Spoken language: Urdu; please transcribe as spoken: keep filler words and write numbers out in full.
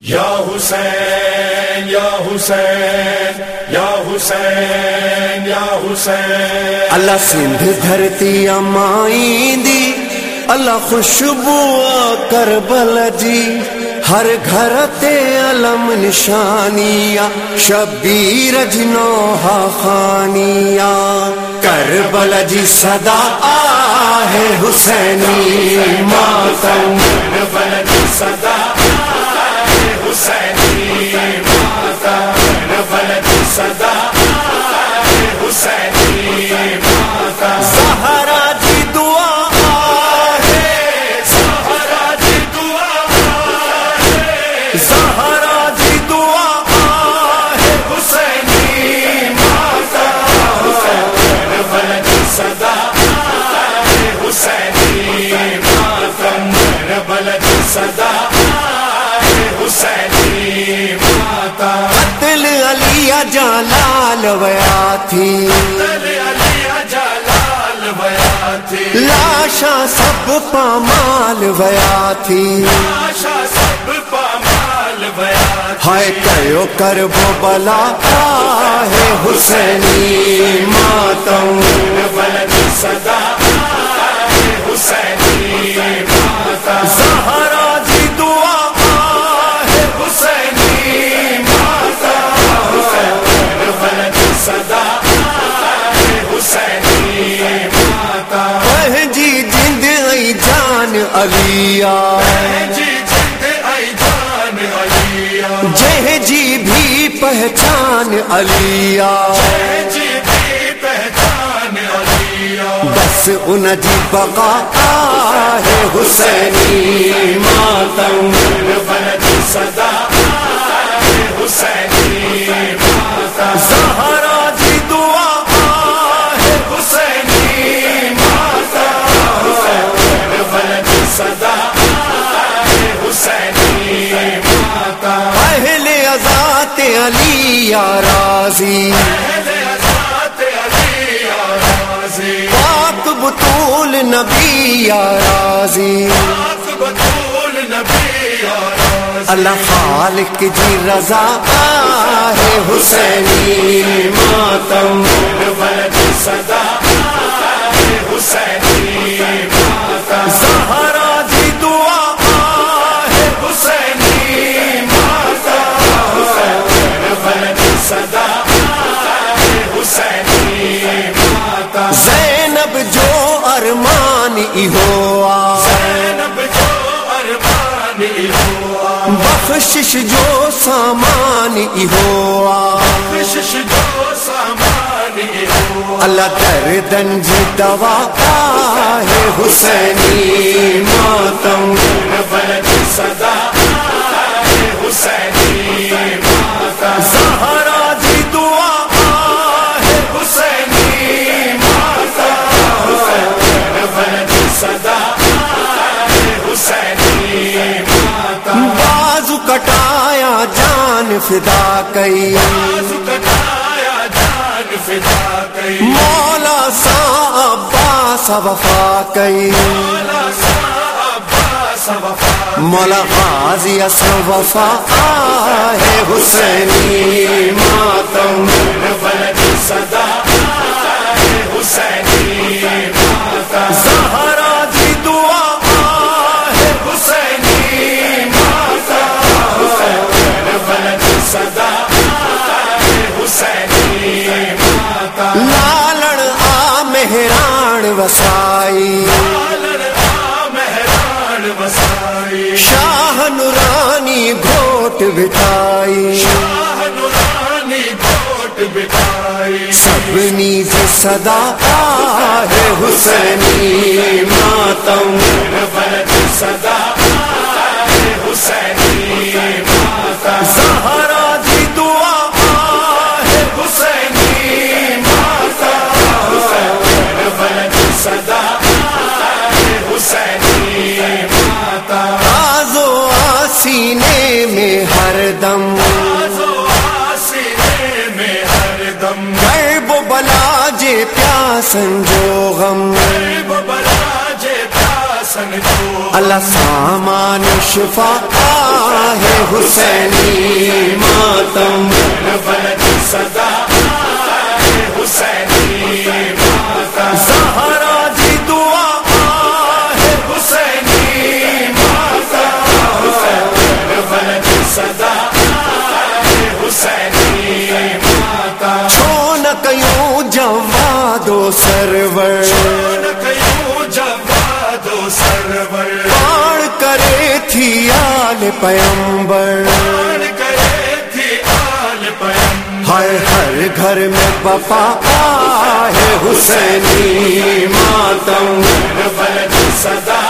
یا حسین یا حسین یا حسین یا حسین اللہ سندھ دھرتی امائی دی اللہ خوشبو کربل جی ہر گھر تے علم نشانیاں شبیر جنوہا خانیاں کربل جی صدا آہ حسینی ماتم کربلا کی صدا آہ حسینی ماتم کربلا کی صدا آہ حسینی ماتم زہرا جی دعا زہرا جی دعا زہرا جی دعا حسینی ماتم کربلا کی صدا آہ حسینی ماتم کربلا کی صدا آہ حسینی ماتم قتل علی جلال ویا تھی علی جلال ویا تھی لاشا سب پامال ویا تھی آشا سب پامال ویا تھی ہائے کیو کربو بلا آہ حسینی ماتم کربلا کی صدا آہ حسینی ماتم زہرا جی دعا حسینی ماتم کربلا کی صدا آہ حسینی ماتم پہنجی جند ای جان علیا جی جند ای جان علیا جہ جی بھی پہچان علیا جی بھی پہچان علیا بس ان جی بقا آہ حسینی ماتم کربلا کی صدا آہ حسینی ماتم زہرا جی دعا حسینی ماتم کربلا کی صدا آہ حسینی ماتم اہل ذات علی یا راضی اہل ذات علی یا راضی پاک بطول نبی یا راضی پاک بطول نبی یا راضی اللہ خالق جی رضا آہ حسینی ماتم کربلا کی صدا آہ حسینی ماتم زہرا جی دعا حسینی ماتم کربلا کی صدا آہ حسینی ماتم زینب جو ارمان ای ہوا زینب جو ارمان ہوا بخشش جو سامان ای ہوا بخشش جو سامان ہوا اللہ دردن جی دوا آہ حسینی ماتم کربلا کی صدا آہ حسینی ماتم زہرا جی دعا حسینی ماتم کربلا کی صدا آہ حسینی ماتم بازو کٹایا جان فدا کئی بازو کٹایا جان فدا کئی مولا سا عباس وفا کئی مولا سا عباس وفا مولا غازی اسم وفا آہ حسینی ماتم کربلا کی صدا آہ حسینی ماتم زہرا جی دعا حسینی ماتم کربلا کی صدا آہ حسینی ماتم لالڑ آ مہران وسائی لالن آ مہران وسائی شاہ نورانی گھوٹ بٹھائی شاہ نورانی کوٹ بٹھائی سب نیز صدا آہ حسینی ماتم کربلا کی صدا آہ حسینی ماتم زہرا جی دعا حسینی ماتم کربلا کی صدا آہ حسینی ماتم آزو آسینے میں ہر دم آزو آسینے میں ہر دم کرب و بلا جے پیاسن جو غم کرب بلا جے پیاسن جو اللہ سامان شفا ہے حسینی ماتم، کربلا کی صدا ہے حسینی ماتم، زہرا جی دعا ہے حسینی ماتم، کربلا کی صدا ہے حسینی ماتم، چھونک یوں جواد و سرور، چھونک یوں جواد و سرور، باڑ کرے تھی آل پیمبر، پان کرے تھی آل پیمبر، ہائے ہر گھر میں بپا ہے حسینی ماتم، کربلا کی صدا